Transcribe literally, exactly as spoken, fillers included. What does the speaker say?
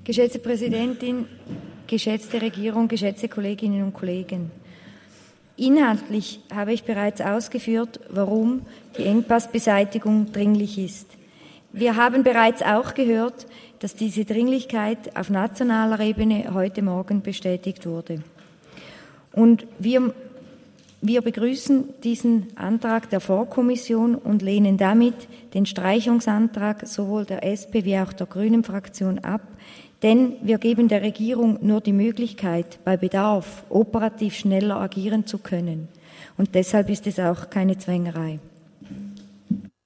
Geschätzte Präsidentin, geschätzte Regierung, geschätzte Kolleginnen und Kollegen. Inhaltlich habe ich bereits ausgeführt, warum die Engpassbeseitigung dringlich ist. Wir haben bereits auch gehört, dass diese Dringlichkeit auf nationaler Ebene heute Morgen bestätigt wurde. Und wir, wir begrüßen diesen Antrag der Vorkommission und lehnen damit den Streichungsantrag sowohl der S P wie auch der Grünen-Fraktion ab, denn wir geben der Regierung nur die Möglichkeit, bei Bedarf operativ schneller agieren zu können. Und deshalb ist es auch keine Zwängerei.